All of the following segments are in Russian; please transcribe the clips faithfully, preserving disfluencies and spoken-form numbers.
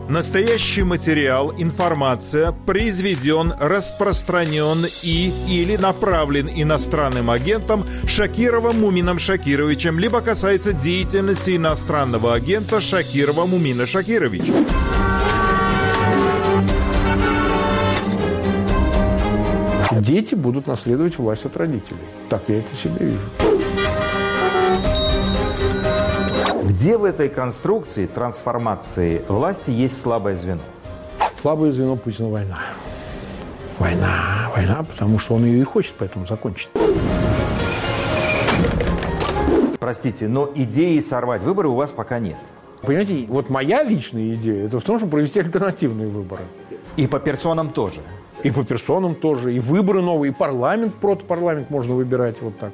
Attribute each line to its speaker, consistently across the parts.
Speaker 1: Настоящий материал, информация произведен, распространен и или направлен иностранным агентом Шакировым Мумином Шакировичем, либо касается деятельности иностранного агента Шакирова Мумина Шакировича.
Speaker 2: Дети будут наследовать власть от родителей. Так я это себе вижу.
Speaker 3: Где в этой конструкции трансформации власти есть слабое звено?
Speaker 2: Слабое звено Путина – война. Война, война, потому что он ее и хочет, поэтому закончит.
Speaker 3: Простите, но идеи сорвать выборы у вас пока нет.
Speaker 2: Понимаете, вот моя личная идея – это в том, чтобы провести альтернативные выборы.
Speaker 3: И по персонам тоже?
Speaker 2: И по персонам тоже, и выборы новые, и парламент, протопарламент можно выбирать вот так.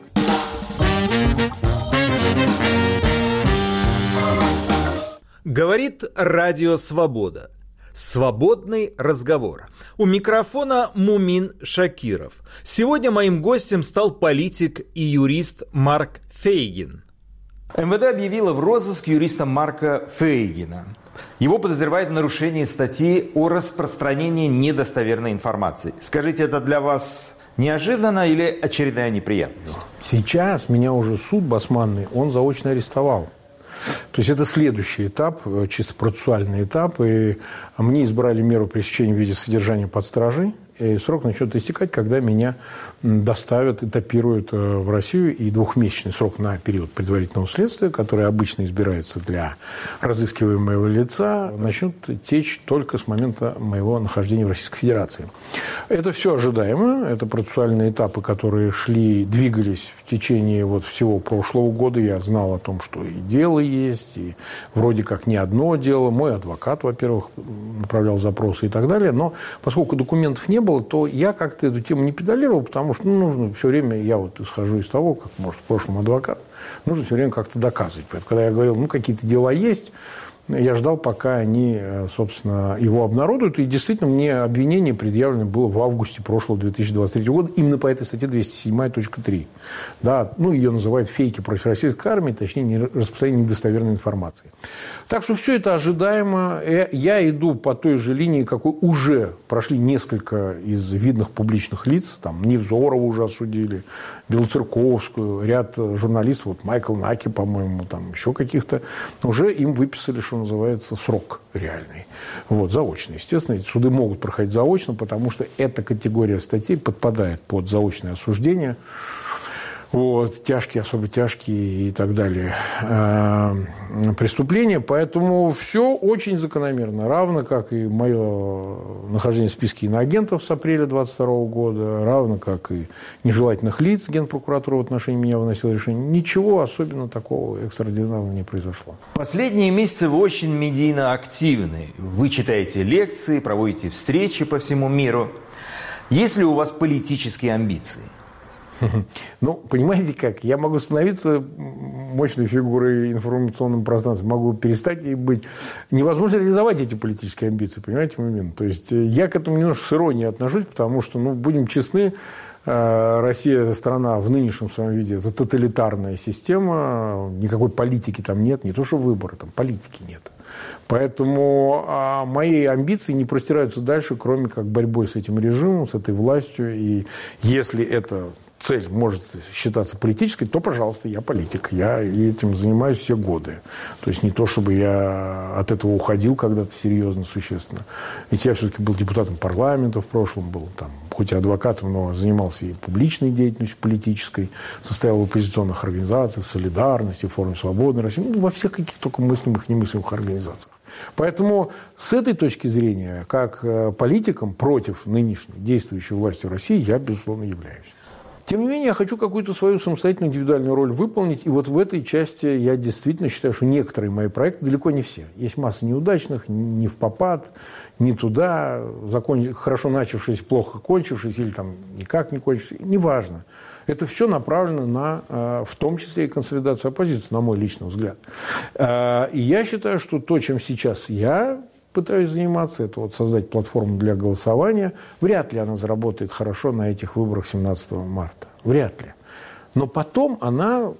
Speaker 1: Говорит Радио Свобода. Свободный разговор. У микрофона Мумин Шакиров. Сегодня моим гостем стал политик и юрист Марк Фейгин.
Speaker 3: эм вэ дэ объявило в розыск юриста Марка Фейгина. Его подозревают в нарушении статьи о распространении недостоверной информации. Скажите, это для вас неожиданно или очередная неприятность?
Speaker 2: Сейчас меня уже суд басманный, он заочно арестовал. То есть это следующий этап, чисто процессуальный этап. И мне избрали меру пресечения в виде содержания под стражей. И срок начнет истекать, когда меня доставят, этапируют в Россию. И двухмесячный срок на период предварительного следствия, который обычно избирается для разыскиваемого лица, начнет течь только с момента моего нахождения в Российской Федерации. Это все ожидаемо. Это процессуальные этапы, которые шли, двигались в течение вот всего прошлого года. Я знал о том, что и дело есть, и вроде как не одно дело. Мой адвокат, во-первых, направлял запросы и так далее. Но поскольку документов не было, то я как-то эту тему не педалировал, потому что ну, нужно все время, я вот исхожу из того, как, может, в прошлом адвокат, нужно все время как-то доказывать. Поэтому, когда я говорил, ну, какие-то дела есть, я ждал, пока они, собственно, его обнародуют. И действительно, мне обвинение предъявлено было в августе прошлого две тысячи двадцать третьего года именно по этой статье двести семь точка три. Да, ну, ее называют фейки против российской армии, точнее, распространение недостоверной информации. Так что все это ожидаемо. Я иду по той же линии, какой уже прошли несколько из видных публичных лиц. Там Невзорова уже осудили, Белоцерковскую, ряд журналистов, вот Майкл Наки, по-моему, там еще каких-то. Уже им выписали, что называется, срок реальный. Вот, заочно. Естественно, эти суды могут проходить заочно, потому что эта категория статей подпадает под заочное осуждение. Вот, тяжкие, особо тяжкие и так далее э, преступления. Поэтому все очень закономерно. Равно как и мое нахождение в списке иноагентов с апреля двадцать второго года, равно как и нежелательных лиц Генпрокуратура в отношении меня выносила решение. Ничего особенно такого экстраординарного не произошло.
Speaker 3: Последние месяцы вы очень медийно активны. Вы читаете лекции, проводите встречи по всему миру. Есть ли у вас политические амбиции?
Speaker 2: Ну, понимаете как, я могу становиться мощной фигурой в информационном пространстве, могу перестать и быть. Невозможно реализовать эти политические амбиции, понимаете момент? То есть я к этому немножко с иронией отношусь, потому что, ну, будем честны, Россия, страна в нынешнем своем виде, это тоталитарная система, никакой политики там нет, не то что выборы, там политики нет. Поэтому а, мои амбиции не простираются дальше, кроме как борьбой с этим режимом, с этой властью. И если эта цель может считаться политической, то, пожалуйста, я политик. Я этим занимаюсь все годы. То есть не то, чтобы я от этого уходил когда-то серьезно, существенно. Ведь я все-таки был депутатом парламента в прошлом, был там, хоть и адвокатом, но занимался и публичной деятельностью политической, состоял в оппозиционных организациях, в «Солидарности», в «Форуме Свободной России», ну, во всех каких только мыслимых и немыслимых организациях. Поэтому с этой точки зрения, как политиком против нынешней действующей власти в России, я, безусловно, являюсь. Тем не менее, я хочу какую-то свою самостоятельную индивидуальную роль выполнить. И вот в этой части я действительно считаю, что некоторые мои проекты, далеко не все. Есть масса неудачных, не впопад, не туда, закон... хорошо начавшись, плохо кончившись, или там никак не кончившись. Неважно. Это все направлено на, в том числе и консолидацию оппозиции, на мой личный взгляд. И я считаю, что то, чем сейчас я пытаюсь заниматься, это вот создать платформу для голосования. Вряд ли она заработает хорошо на этих выборах семнадцатого марта. Вряд ли. Но потом она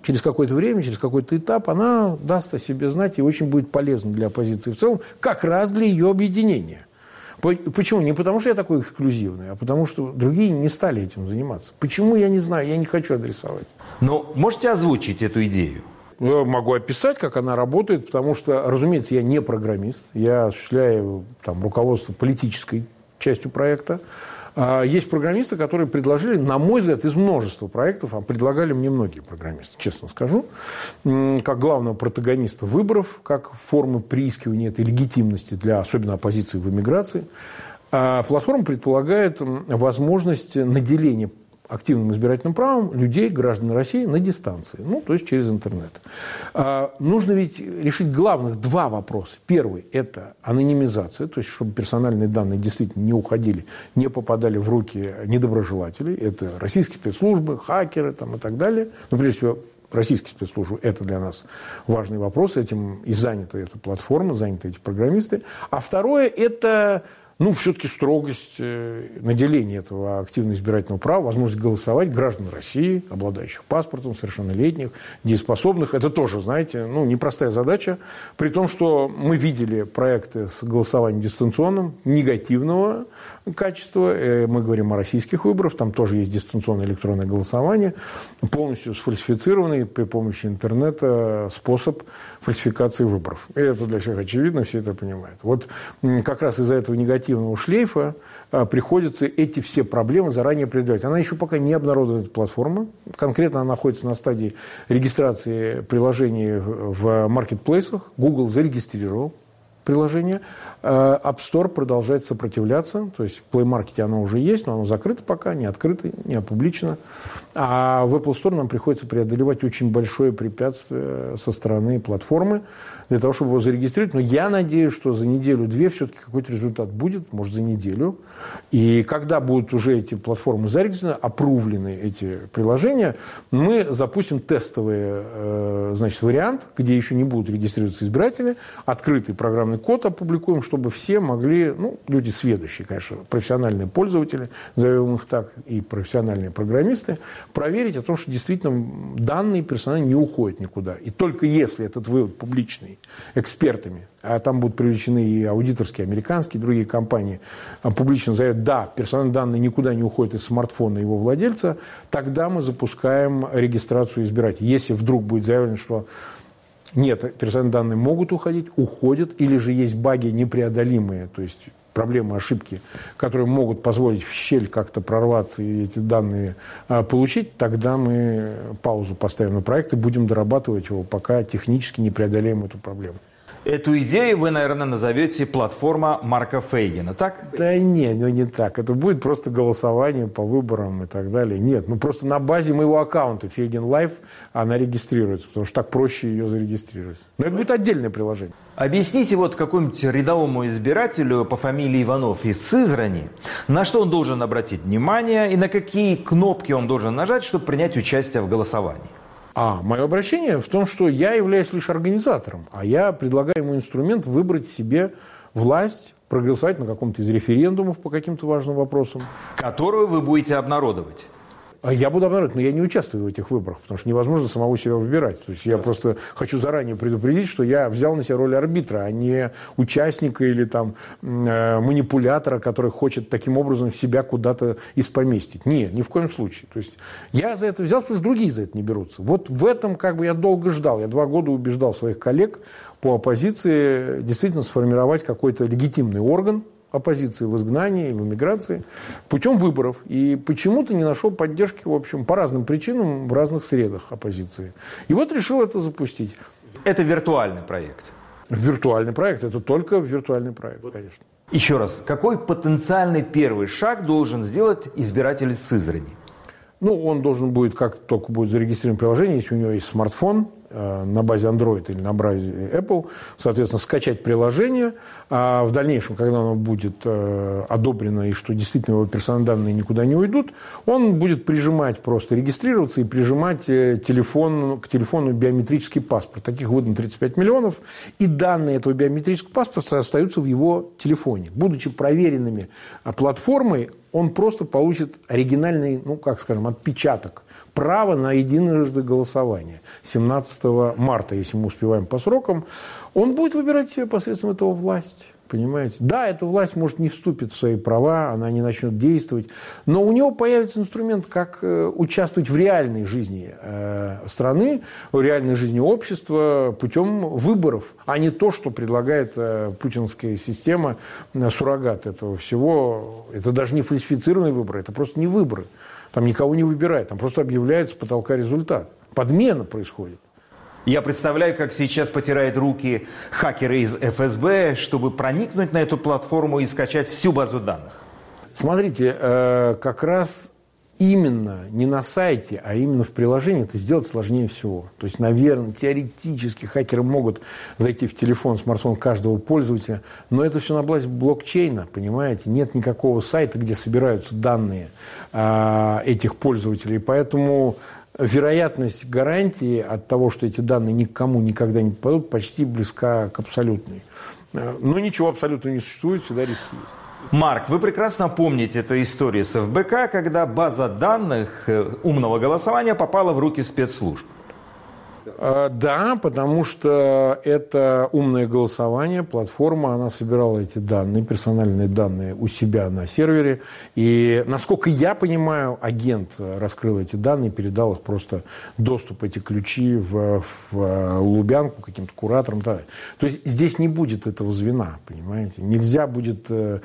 Speaker 2: через какое-то время, через какой-то этап она даст о себе знать и очень будет полезна для оппозиции в целом, как раз для ее объединения. Почему? Не потому, что я такой эксклюзивный, а потому, что другие не стали этим заниматься. Почему, я не знаю, я не хочу адресовать.
Speaker 3: Но можете озвучить эту идею?
Speaker 2: Я могу описать, как она работает, потому что, разумеется, я не программист, я осуществляю там, руководство политической частью проекта. Есть программисты, которые предложили, на мой взгляд, из множества проектов, а предлагали мне многие программисты, честно скажу, как главного протагониста выборов, как формы приискивания этой легитимности для особенно оппозиции в эмиграции. Платформа предполагает возможность наделения активным избирательным правом людей, граждан России, на дистанции, ну, то есть через интернет. А, нужно ведь решить главных два вопроса. Первый – это анонимизация, то есть чтобы персональные данные действительно не уходили, не попадали в руки недоброжелателей. Это российские спецслужбы, хакеры там, и так далее. Но, прежде всего, российские спецслужбы – это для нас важный вопрос. Этим и занята эта платформа, заняты эти программисты. А второе – это... Ну, все-таки строгость наделения этого активного избирательного права, возможность голосовать граждан России, обладающих паспортом, совершеннолетних, дееспособных. Это тоже, знаете, ну, непростая задача. При том, что мы видели проекты с голосованием дистанционным негативного качества. Мы говорим о российских выборах. Там тоже есть дистанционное электронное голосование, полностью сфальсифицированный при помощи интернета способ фальсификации выборов. И это для всех очевидно, все это понимают. Вот как раз из-за этого негативного шлейфа а, приходится эти все проблемы заранее предвидеть. Она еще пока не обнародована, эта платформа. Конкретно она находится на стадии регистрации приложений в маркетплейсах. Google зарегистрировал приложение. App Store продолжает сопротивляться. То есть в Play Market оно уже есть, но оно закрыто пока, не открыто, не опубличено. А в Apple Store нам приходится преодолевать очень большое препятствие со стороны платформы для того, чтобы его зарегистрировать. Но я надеюсь, что за неделю-две все-таки какой-то результат будет, может, за неделю. И когда будут уже эти платформы зарегистрированы, опрувлены эти приложения, мы запустим тестовый, значит, вариант, где еще не будут регистрироваться избиратели, открытый программный код опубликуем, чтобы все могли, ну, люди сведущие, конечно, профессиональные пользователи, назовем их так, и профессиональные программисты, проверить о том, что действительно данные персональные не уходят никуда. И только если этот вывод публичный экспертами, а там будут привлечены и аудиторские, американские, другие компании, публично заявят, да, персональные данные никуда не уходят из смартфона его владельца, тогда мы запускаем регистрацию избирателей. Если вдруг будет заявлено, что нет, персональные данные могут уходить, уходят, или же есть баги непреодолимые, то есть проблемы, ошибки, которые могут позволить в щель как-то прорваться и эти данные а, получить, тогда мы паузу поставим на проект и будем дорабатывать его, пока технически не преодолеем эту проблему.
Speaker 3: Эту идею вы, наверное, назовете платформа Марка Фейгина, так?
Speaker 2: Да нет, ну не так. Это будет просто голосование по выборам и так далее. Нет, ну просто на базе моего аккаунта Фейгин Лайф она регистрируется, потому что так проще ее зарегистрировать. Но это будет отдельное приложение.
Speaker 3: Объясните вот какому-нибудь рядовому избирателю по фамилии Иванов из Сызрани, на что он должен обратить внимание и на какие кнопки он должен нажать, чтобы принять участие в голосовании.
Speaker 2: А мое обращение в том, что я являюсь лишь организатором, а я предлагаю ему инструмент выбрать себе власть, проголосовать на каком-то из референдумов по каким-то важным вопросам.
Speaker 3: Которую вы будете обнародовать.
Speaker 2: Я буду обнародовать, но я не участвую в этих выборах, потому что невозможно самого себя выбирать. То есть я просто хочу заранее предупредить, что я взял на себя роль арбитра, а не участника или там э, манипулятора, который хочет таким образом себя куда-то испоместить. Нет, ни в коем случае. То есть я за это взял, потому что другие за это не берутся. Вот в этом как бы я долго ждал. Я два года убеждал своих коллег по оппозиции действительно сформировать какой-то легитимный орган оппозиции в изгнании, в эмиграции, путем выборов. И почему-то не нашел поддержки, в общем, по разным причинам в разных средах оппозиции. И вот решил это запустить.
Speaker 3: Это виртуальный проект?
Speaker 2: Виртуальный проект. Это только виртуальный проект, конечно.
Speaker 3: Еще раз, какой потенциальный первый шаг должен сделать избиратель из Сызрани?
Speaker 2: Ну, он должен будет, как только будет зарегистрирован приложение, если у него есть смартфон э, на базе Android или на базе Apple, соответственно, скачать приложение. А в дальнейшем, когда оно будет э, одобрено и что действительно его персональные данные никуда не уйдут, он будет прижимать, просто регистрироваться и прижимать э, телефон, к телефону биометрический паспорт. Таких выдано тридцать пять миллионов. И данные этого биометрического паспорта остаются в его телефоне. Будучи проверенными платформой, он просто получит оригинальный, ну, как скажем, отпечаток права на единожды голосование. семнадцатого марта, если мы успеваем по срокам, он будет выбирать себе посредством этого власть. Понимаете? Да, эта власть, может, не вступит в свои права, она не начнет действовать, но у него появится инструмент, как э, участвовать в реальной жизни э, страны, в реальной жизни общества путем выборов, а не то, что предлагает э, путинская система, э, суррогат этого всего. Это даже не фальсифицированные выборы, это просто не выборы. Там никого не выбирают, там просто объявляется с потолка результат. Подмена происходит.
Speaker 3: Я представляю, как сейчас потирают руки хакеры из эф эс бэ, чтобы проникнуть на эту платформу и скачать всю базу данных.
Speaker 2: Смотрите, как раз именно не на сайте, а именно в приложении это сделать сложнее всего. То есть, наверное, теоретически хакеры могут зайти в телефон, смартфон каждого пользователя, но это все на базе блокчейна, понимаете? Нет никакого сайта, где собираются данные этих пользователей, поэтому вероятность гарантии от того, что эти данные никому никогда не попадут, почти близка к абсолютной. Но ничего абсолютно не существует, всегда риски есть.
Speaker 3: Марк, вы прекрасно помните эту историю с эф бэ ка, когда база данных умного голосования попала в руки спецслужб.
Speaker 2: Да, потому что это умное голосование, платформа, она собирала эти данные, персональные данные у себя на сервере. И, насколько я понимаю, агент раскрыл эти данные, передал их просто доступ, эти ключи в, в Лубянку каким-то кураторам. Да. То есть здесь не будет этого звена, понимаете. Нельзя будет э,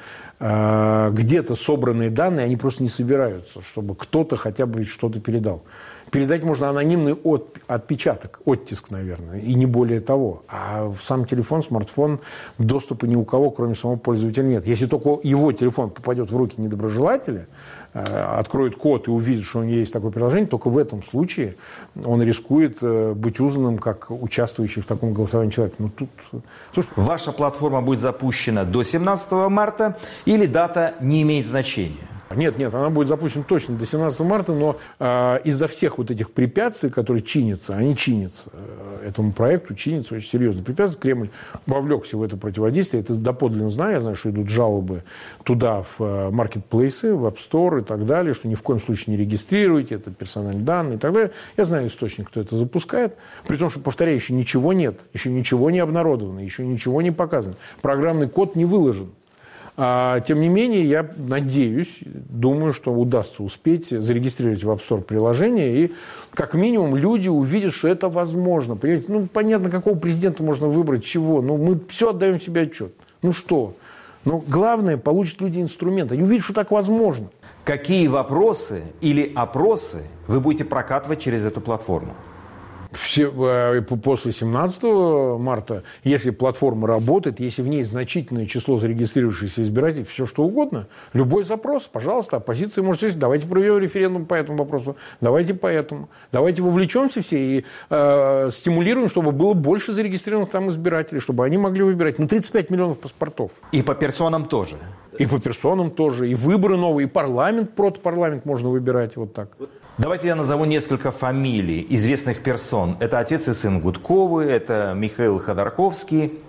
Speaker 2: э, где-то собранные данные, они просто не собираются, чтобы кто-то хотя бы что-то передал. Передать можно анонимный от, отпечаток, оттиск, наверное, и не более того. А в сам телефон, смартфон доступа ни у кого, кроме самого пользователя, нет. Если только его телефон попадет в руки недоброжелателя, э, откроет код и увидит, что у него есть такое приложение, только в этом случае он рискует э, быть узнанным как участвующий в таком голосовании человек. Ну, тут... Слушайте,
Speaker 3: ваша платформа будет запущена до семнадцатого марта или дата не имеет значения?
Speaker 2: Нет, нет, она будет запущена точно до семнадцатого марта, но э, из-за всех вот этих препятствий, которые чинятся, они чинятся, э, этому проекту чинятся очень серьезные препятствия. Кремль вовлекся в это противодействие, это доподлинно знаю, я знаю, что идут жалобы туда, в маркетплейсы, в App Store и так далее, что ни в коем случае не регистрируйте, это персональные данные и так далее. Я знаю источник, кто это запускает, при том, что, повторяю, еще ничего нет, еще ничего не обнародовано, еще ничего не показано, программный код не выложен. А, тем не менее, я надеюсь, думаю, что удастся успеть зарегистрировать в App Store приложение, и как минимум люди увидят, что это возможно. Понимаете? Ну, понятно, какого президента можно выбрать, чего. Ну, мы все отдаем себе отчет. Ну, что? Но главное, получат люди инструмент. Они увидят, что так возможно.
Speaker 3: Какие вопросы или опросы вы будете прокатывать через эту платформу?
Speaker 2: Все, после семнадцатого марта, если платформа работает, если в ней значительное число зарегистрировавшихся избирателей, все что угодно, любой запрос, пожалуйста, оппозиция может сказать, давайте проведем референдум по этому вопросу, давайте по этому, давайте вовлечемся все и э, стимулируем, чтобы было больше зарегистрированных там избирателей, чтобы они могли выбирать. Ну, тридцать пять миллионов паспортов.
Speaker 3: И по персонам тоже.
Speaker 2: И по персонам тоже, и выборы новые, и парламент, протопарламент можно выбирать вот так.
Speaker 3: Давайте я назову несколько фамилий известных персон. Это отец и сын Гудковы, это Михаил Ходорковский,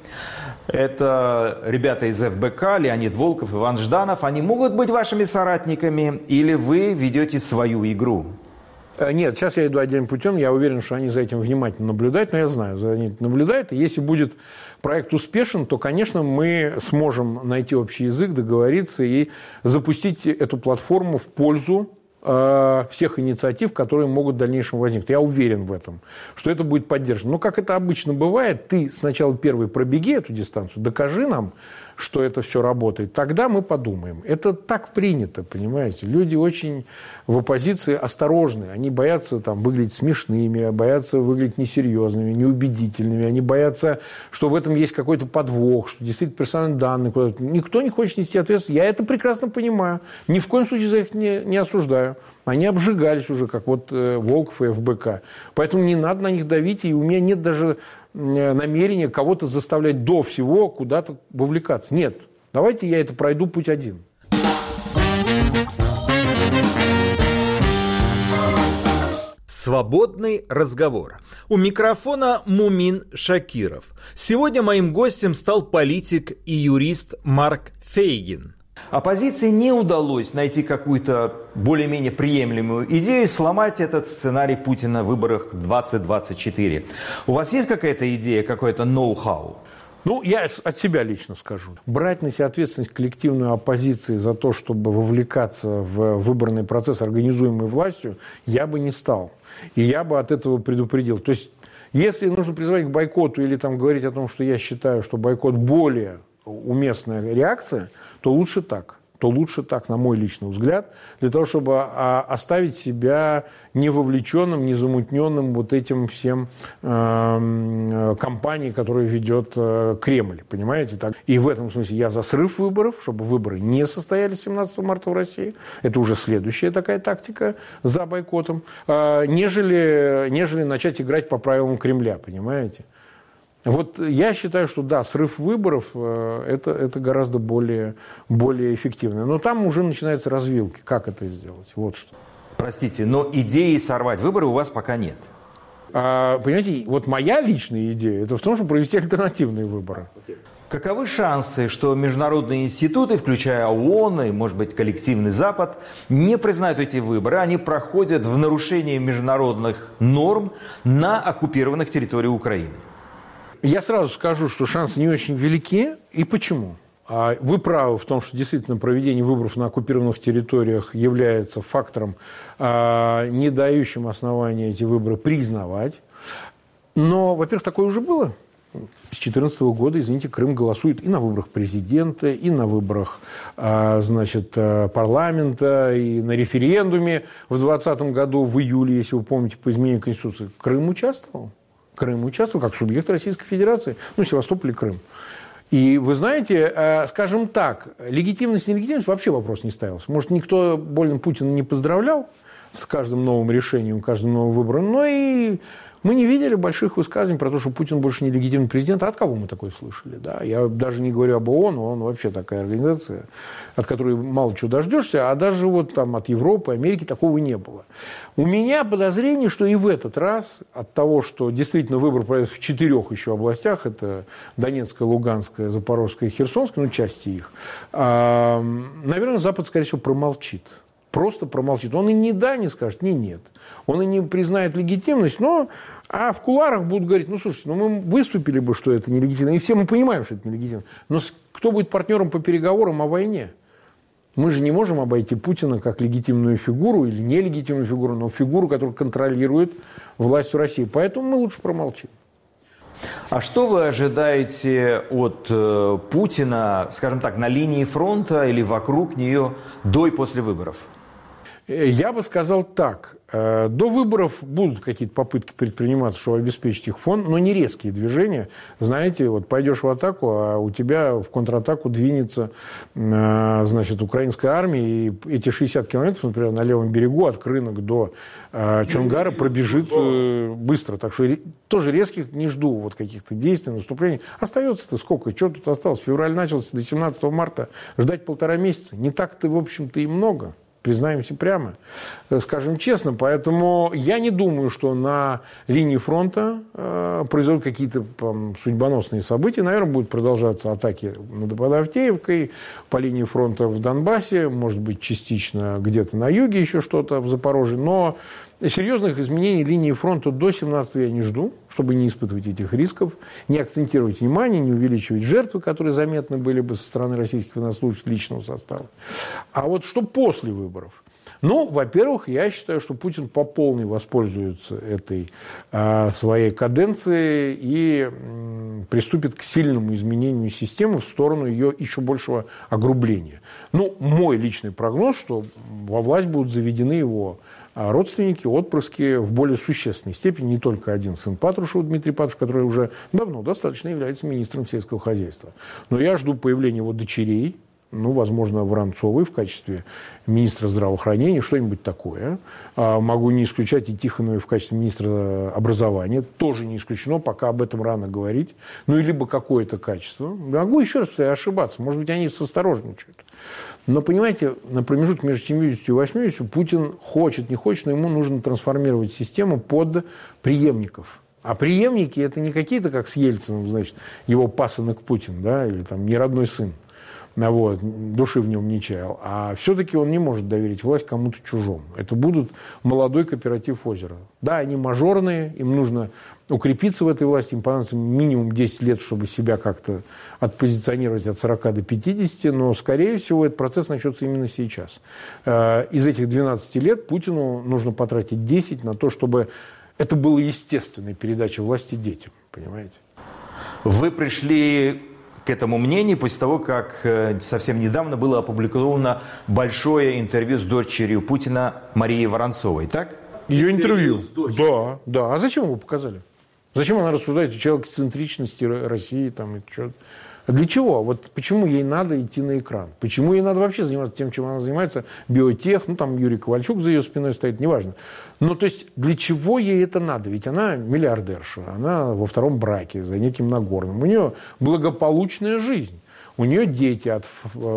Speaker 3: это ребята из эф бэ ка, Леонид Волков, Иван Жданов. Они могут быть вашими соратниками или вы ведете свою игру?
Speaker 2: Нет, сейчас я иду отдельным путем, я уверен, что они за этим внимательно наблюдают, но я знаю, за они наблюдают, и если будет проект успешен, то, конечно, мы сможем найти общий язык, договориться и запустить эту платформу в пользу э, всех инициатив, которые могут в дальнейшем возникнуть. Я уверен в этом, что это будет поддержано. Но, как это обычно бывает, ты сначала первый пробеги эту дистанцию, докажи нам, что это все работает, тогда мы подумаем. Это так принято, понимаете. Люди очень в оппозиции осторожны. Они боятся там, выглядеть смешными, боятся выглядеть несерьезными, неубедительными. Они боятся, что в этом есть какой-то подвох, что действительно персональные данные куда-то. Никто не хочет нести ответственность. Я это прекрасно понимаю. Ни в коем случае за их не, не осуждаю. Они обжигались уже, как вот э, Волков и эф бэ ка. Поэтому не надо на них давить. И у меня нет даже намерения кого-то заставлять до всего куда-то вовлекаться. Нет. Давайте я это пройду путь один.
Speaker 1: Свободный разговор. У микрофона Мумин Шакиров. Сегодня моим гостем стал политик и юрист Марк Фейгин.
Speaker 3: Оппозиции не удалось найти какую-то более-менее приемлемую идею сломать этот сценарий Путина в выборах двадцать двадцать четыре. У вас есть какая-то идея, какой-то ноу-хау?
Speaker 2: Ну, я от себя лично скажу. Брать на себя ответственность коллективной оппозиции за то, чтобы вовлекаться в выборный процесс, организуемый властью, я бы не стал. И я бы от этого предупредил. То есть, если нужно призывать к бойкоту или там говорить о том, что я считаю, что бойкот более уместная реакция, то лучше так. то лучше так, на мой личный взгляд, для того, чтобы оставить себя не вовлеченным, не замутненным вот этим всем э, кампанией, которую ведет э, Кремль, понимаете? Так? И в этом смысле я за срыв выборов, чтобы выборы не состоялись семнадцатого марта в России. Это уже следующая такая тактика за бойкотом, э, нежели, нежели начать играть по правилам Кремля, понимаете? Вот я считаю, что да, срыв выборов это, это гораздо более, более эффективно. Но там уже начинаются развилки, как это сделать. Вот что.
Speaker 3: Простите, но идеи сорвать выборы у вас пока нет.
Speaker 2: А, понимаете, вот моя личная идея это в том, чтобы провести альтернативные выборы.
Speaker 3: Каковы шансы, что международные институты, включая ООН и, может быть, коллективный Запад, не признают эти выборы, они проходят в нарушении международных норм на оккупированных территориях Украины?
Speaker 2: Я сразу скажу, что шансы не очень велики. И почему? Вы правы в том, что действительно проведение выборов на оккупированных территориях является фактором, не дающим основания эти выборы признавать. Но, во-первых, такое уже было. С две тысячи четырнадцатого года, извините, Крым голосует и на выборах президента, и на выборах, значит, парламента, и на референдуме в двадцатом году, в июле, если вы помните, по изменению Конституции. Крым участвовал. Крым участвовал как субъект Российской Федерации, ну, Севастополь и Крым. И вы знаете, скажем так, легитимность и нелегитимность вообще вопрос не ставился. Может, никто больно Путина не поздравлял с каждым новым решением, каждым новым выбором, но и мы не видели больших высказываний про то, что Путин больше не легитимный президент. А от кого мы такое слышали? Да? Я даже не говорю об ООН, ООН вообще такая организация, от которой мало чего дождешься, а даже вот там от Европы, Америки такого не было. У меня подозрение, что и в этот раз от того, что действительно выбор пройдет в четырех еще областях, это Донецкая, Луганская, Запорожская и Херсонская, ну, части их, наверное, Запад, скорее всего, промолчит. Просто промолчит. Он и ни да не скажет, ни нет. Он и не признает легитимность, но а в кулуарах будут говорить, ну, слушайте, ну, мы выступили бы, что это нелегитимно, и все мы понимаем, что это нелегитимно. Но кто будет партнером по переговорам о войне? Мы же не можем обойти Путина как легитимную фигуру или нелегитимную фигуру, но фигуру, которая контролирует власть в России. Поэтому мы лучше промолчим.
Speaker 3: А что вы ожидаете от э, Путина, скажем так, на линии фронта или вокруг нее до и после выборов?
Speaker 2: Я бы сказал так. До выборов будут какие-то попытки предприниматься, чтобы обеспечить их фон, но не резкие движения. Знаете, вот пойдешь в атаку, а у тебя в контратаку двинется, значит, украинская армия, и эти шестьдесят километров, например, на левом берегу от Крынок до Чонгара пробежит быстро. Так что тоже резких не жду вот каких-то действий, наступлений. Остается-то сколько? Что тут осталось? Февраль начался, до семнадцатого марта ждать полтора месяца. Не так-то, в общем-то, и много. Признаемся прямо, скажем честно. Поэтому я не думаю, что на линии фронта э, произойдут какие-то там судьбоносные события. Наверное, будут продолжаться атаки под Авдеевкой, по линии фронта в Донбассе, может быть, частично где-то на юге еще что-то, в Запорожье. Но серьезных изменений линии фронта до семнадцатого я не жду, чтобы не испытывать этих рисков, не акцентировать внимание, не увеличивать жертвы, которые заметны были бы со стороны российских военнослужащих личного состава. А вот что после выборов? Ну, во-первых, я считаю, что Путин по полной воспользуется этой а, своей каденцией и м, приступит к сильному изменению системы в сторону ее еще большего огрубления. Ну, мой личный прогноз, что во власть будут заведены его родственники, отпрыски в более существенной степени, не только один сын Патрушева, Дмитрий Патрушев, который уже давно достаточно является министром сельского хозяйства. Но я жду появления его дочерей, ну, возможно, Воронцовой в качестве министра здравоохранения, что-нибудь такое. Могу не исключать и Тихоновой в качестве министра образования. Тоже не исключено, пока об этом рано говорить. Ну, и либо какое-то качество. Могу еще раз ошибаться. Может быть, они осторожничают. Но, понимаете, на промежутке между семьюдесятью и восьмидесятью Путин хочет, не хочет, но ему нужно трансформировать систему под преемников. А преемники – это не какие-то, как с Ельциным, значит, его пасынок Путин, да, или там не родной сын. вот, души в нем не чаял. А все-таки он не может доверить власть кому-то чужому. Это будут молодой кооператив «Озеро». Да, они мажорные, им нужно укрепиться в этой власти, им понадобится минимум десять лет, чтобы себя как-то отпозиционировать от сорока до пятидесяти, но, скорее всего, этот процесс начнется именно сейчас. Из этих двенадцати лет Путину нужно потратить десять на то, чтобы это было естественной передачей власти детям, понимаете?
Speaker 3: Вы пришли к этому мнению после того, как совсем недавно было опубликовано большое интервью с дочерью Путина Марией Воронцовой, так?
Speaker 2: Ее интервью? Да, да. А зачем его показали? Зачем она рассуждает о человекоцентричности России там, и что-то? Для чего? Вот почему ей надо идти на экран? Почему ей надо вообще заниматься тем, чем она занимается? Биотех, ну там Юрий Ковальчук за ее спиной стоит, неважно. Ну то есть для чего ей это надо? Ведь она миллиардерша, она во втором браке за неким Нагорным. У нее благополучная жизнь. У нее дети от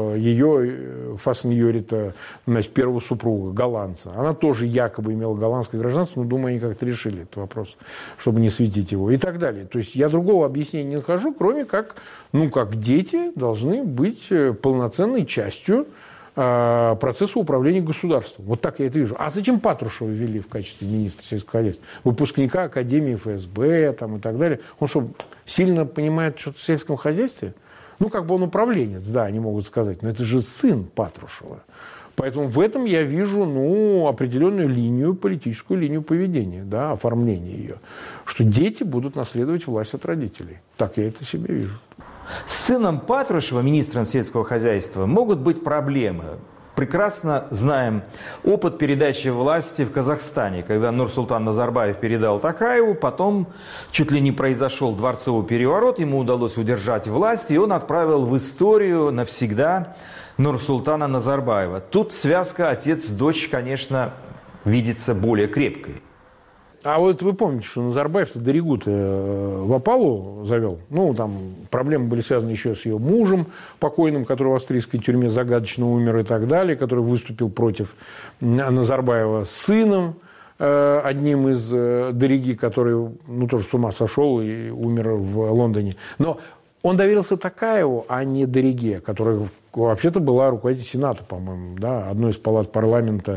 Speaker 2: ее фасеньорита, значит, первого супруга, голландца. Она тоже якобы имела голландское гражданство, но, думаю, они как-то решили этот вопрос, чтобы не светить его и так далее. То есть я другого объяснения не нахожу, кроме как, ну, как дети должны быть полноценной частью э, процесса управления государством. Вот так я это вижу. А зачем Патрушева ввели в качестве министра сельского хозяйства? Выпускника Академии эф эс бэ там, и так далее. Он что, сильно понимает что-то в сельском хозяйстве? Ну, как бы он управленец, да, они могут сказать, но это же сын Патрушева. Поэтому в этом я вижу, ну, определенную линию, политическую линию поведения, да, оформления ее, что дети будут наследовать власть от родителей. Так я это себе вижу.
Speaker 3: С сыном Патрушева, министром сельского хозяйства, могут быть проблемы. Прекрасно знаем опыт передачи власти в Казахстане, когда Нурсултан Назарбаев передал Токаеву, потом чуть ли не произошел дворцовый переворот, ему удалось удержать власть, и он отправил в историю навсегда Нурсултана Назарбаева. Тут связка отец-дочь, конечно, видится более крепкой.
Speaker 2: А вот вы помните, что Назарбаев-то Доригу-то в опалу завел. Ну, там проблемы были связаны еще с ее мужем покойным, который в австрийской тюрьме загадочно умер и так далее, который выступил против Назарбаева с сыном, одним из Дориги, который, ну, тоже с ума сошел и умер в Лондоне. Но он доверился Токаеву, а не Дориге, которая вообще-то была руководителем Сената, по-моему, да, одной из палат парламента,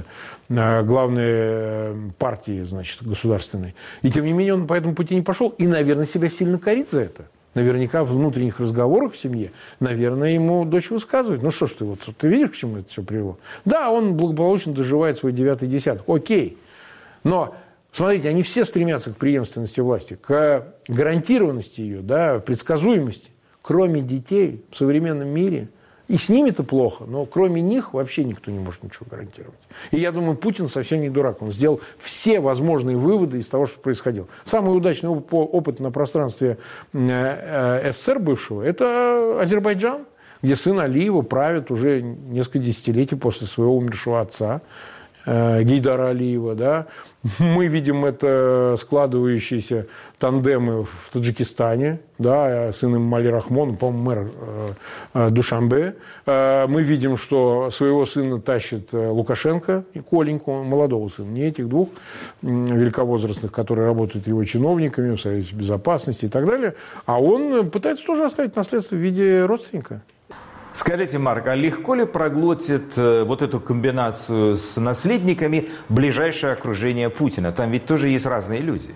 Speaker 2: главной партии, значит, государственной. И тем не менее он по этому пути не пошел и, наверное, себя сильно корит за это. Наверняка в внутренних разговорах в семье, наверное, ему дочь высказывает. Ну что ж ты, вот ты видишь, к чему это все привело? Да, он благополучно доживает свой девятый десяток. Окей. Но смотрите, они все стремятся к преемственности власти, к гарантированности ее, да, предсказуемости. Кроме детей в современном мире, и с ними-то плохо, но кроме них вообще никто не может ничего гарантировать. И я думаю, Путин совсем не дурак. Он сделал все возможные выводы из того, что происходило. Самый удачный опыт на пространстве эс эс эс эр бывшего – это Азербайджан, где сын Алиева правит уже несколько десятилетий после своего умершего отца, Гейдара Алиева, да. Мы видим это складывающиеся тандемы в Таджикистане, да, сын Эмомали Рахмон, по-моему, мэр э, Душанбе. Э, мы видим, что своего сына тащит Лукашенко и Коленьку, молодого сына, не этих двух э, великовозрастных, которые работают его чиновниками в Совете Безопасности и так далее, а он пытается тоже оставить наследство в виде родственника.
Speaker 3: Скажите, Марк, а легко ли проглотит вот эту комбинацию с наследниками ближайшее окружение Путина? Там ведь тоже есть разные люди.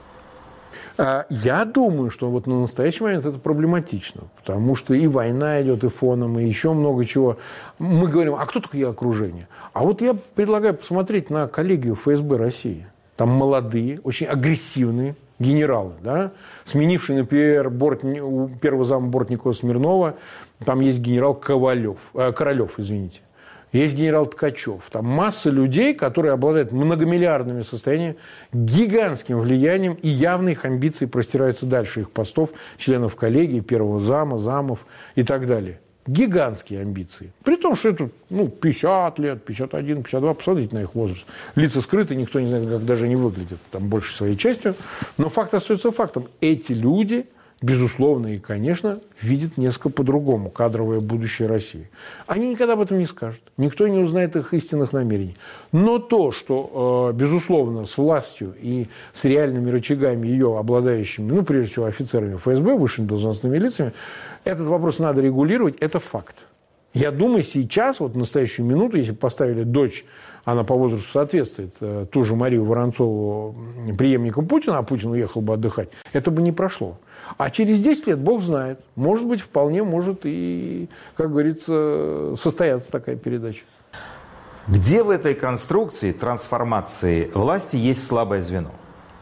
Speaker 2: Я думаю, что вот на настоящий момент это проблематично, потому что и война идет, и фоном, и еще много чего. Мы говорим, а кто такое окружение? А вот я предлагаю посмотреть на коллегию эф эс бэ России. Там молодые, очень агрессивные генералы, да, сменившие, например, борт, первого зама Бортникова Смирнова. Там есть генерал Ковалев, э, Королев, извините. Есть генерал Ткачев. Там масса людей, которые обладают многомиллиардными состояниями, гигантским влиянием, и явно их амбиции простираются дальше их постов, членов коллегии, первого зама, замов и так далее. Гигантские амбиции. При том, что это ну, пятьдесят лет, пятьдесят один, пятьдесят два, посмотрите на их возраст. Лица скрыты, никто не знает, как даже они выглядят, там большей своей частью. Но факт остается фактом. Эти люди, безусловно и, конечно, видят несколько по-другому кадровое будущее России. Они никогда об этом не скажут. Никто не узнает их истинных намерений. Но то, что, безусловно, с властью и с реальными рычагами ее обладающими, ну, прежде всего, офицерами эф эс бэ, высшими должностными лицами, этот вопрос надо регулировать, это факт. Я думаю, сейчас, вот в настоящую минуту, если поставили дочь, она по возрасту соответствует, ту же Марию Воронцову, преемником Путина, а Путин уехал бы отдыхать, это бы не прошло. А через десять лет, бог знает, может быть, вполне может и, как говорится, состояться такая передача.
Speaker 3: Где в этой конструкции трансформации власти есть слабое звено?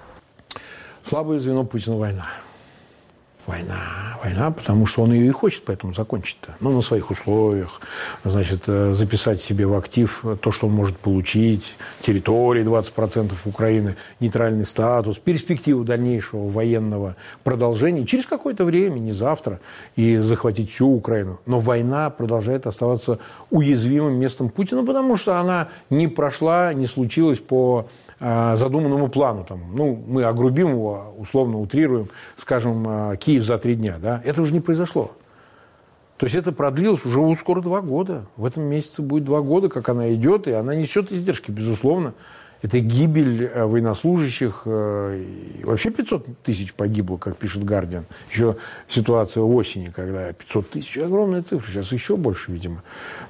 Speaker 2: Слабое звено Путина – война. Война, война, потому что он ее и хочет поэтому закончить-то. Ну, на своих условиях. Значит, записать себе в актив то, что он может получить, территории двадцать процентов Украины, нейтральный статус, перспективу дальнейшего военного продолжения через какое-то время, не завтра, и захватить всю Украину. Но война продолжает оставаться уязвимым местом Путина, потому что она не прошла, не случилась по задуманному плану. Там, ну, мы огрубим его, условно утрируем, скажем, Киев за три дня. Да? Это уже не произошло. То есть это продлилось уже скоро два года. В этом месяце будет два года, как она идет, и она несет издержки, безусловно. Это гибель военнослужащих. И вообще пятьсот тысяч погибло, как пишет «Гардиан». Еще ситуация осени, когда пятьсот тысяч, огромная цифра, сейчас еще больше, видимо.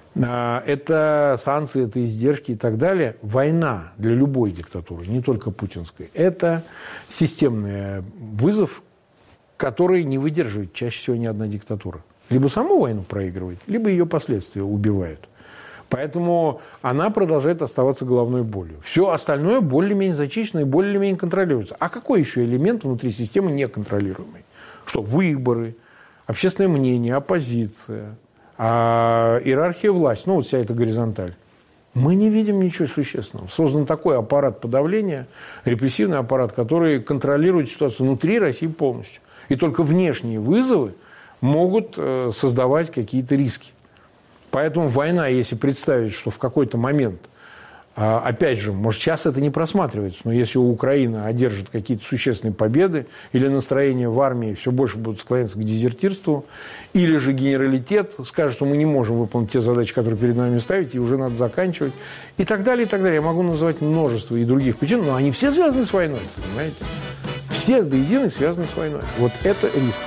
Speaker 2: Это санкции, это издержки и так далее. Война для любой диктатуры, не только путинской, это системный вызов, который не выдерживает чаще всего ни одна диктатура. Либо саму войну проигрывает, либо ее последствия убивают. Поэтому она продолжает оставаться головной болью. Все остальное более-менее зачищено и более-менее контролируется. А какой еще элемент внутри системы неконтролируемый? Что? Выборы, общественное мнение, оппозиция, а иерархия власти, ну вот вся эта горизонталь. Мы не видим ничего существенного. Создан такой аппарат подавления, репрессивный аппарат, который контролирует ситуацию внутри России полностью. И только внешние вызовы могут создавать какие-то риски. Поэтому война, если представить, что в какой-то момент, опять же, может, сейчас это не просматривается, но если Украина одержит какие-то существенные победы, или настроение в армии все больше будут склоняться к дезертирству, или же генералитет скажет, что мы не можем выполнить те задачи, которые перед нами ставить, и уже надо заканчивать, и так далее, и так далее. Я могу называть множество и других причин, но они все связаны с войной, понимаете? Все до единой связаны с войной. Вот это риск.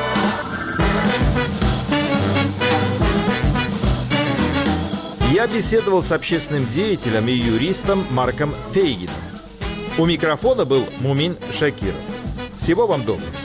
Speaker 1: Я беседовал с общественным деятелем и юристом Марком Фейгином. У микрофона был Мумин Шакиров. Всего вам доброго.